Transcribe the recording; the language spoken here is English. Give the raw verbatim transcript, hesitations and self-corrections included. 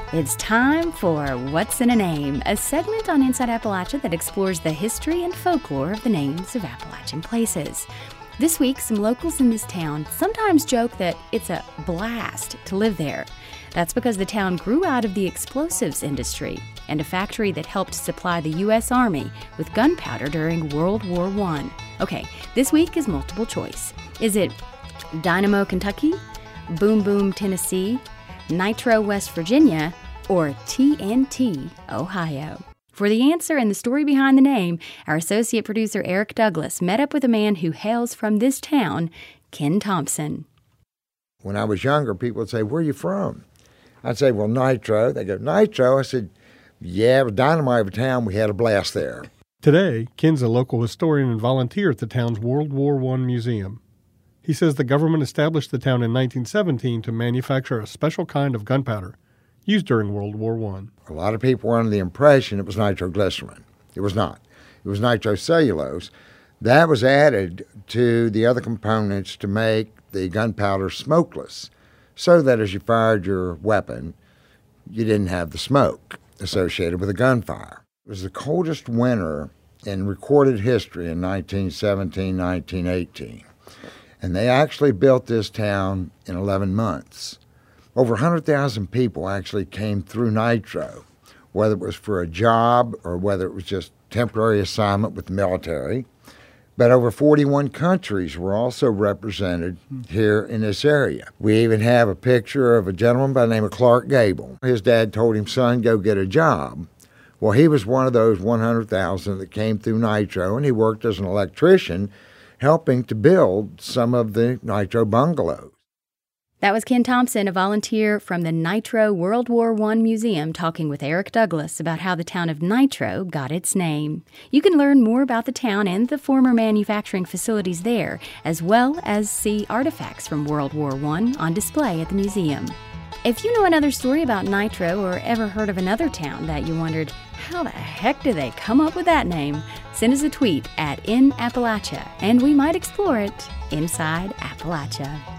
It's time for What's in a Name, a segment on Inside Appalachia that explores the history and folklore of the names of Appalachian places. This week, some locals in this town sometimes joke that it's a blast to live there. That's because the town grew out of the explosives industry and a factory that helped supply the U S Army with gunpowder during World War One. Okay, this week is multiple choice. Is it Dynamo, Kentucky, Boom Boom, Tennessee, Nitro, West Virginia, or T N T, Ohio? For the answer and the story behind the name, our associate producer Eric Douglas met up with a man who hails from this town, Ken Thompson. When I was younger, people would say, "Where are you from?" I'd say, "Well, Nitro." They go, "Nitro?" I said, "Yeah, with dynamite of a town, we had a blast there." Today, Ken's a local historian and volunteer at the town's World War One museum. He says the government established the town in nineteen seventeen to manufacture a special kind of gunpowder used during World War One. A lot of people were under the impression it was nitroglycerin. It was not. It was nitrocellulose. That was added to the other components to make the gunpowder smokeless, so that as you fired your weapon, you didn't have the smoke associated with a gunfire. It was the coldest winter in recorded history in nineteen seventeen, nineteen eighteen. And they actually built this town in eleven months. Over one hundred thousand people actually came through Nitro, whether it was for a job or whether it was just temporary assignment with the military. But over forty-one countries were also represented here in this area. We even have a picture of a gentleman by the name of Clark Gable. His dad told him, "Son, go get a job." Well, he was one of those one hundred thousand that came through Nitro, and he worked as an electrician, helping to build some of the Nitro bungalows. That was Ken Thompson, a volunteer from the Nitro World War One Museum, talking with Eric Douglas about how the town of Nitro got its name. You can learn more about the town and the former manufacturing facilities there, as well as see artifacts from World War One on display at the museum. If you know another story about Nitro or ever heard of another town that you wondered, how the heck did they come up with that name? Send us a tweet at In Appalachia, and we might explore it inside Appalachia.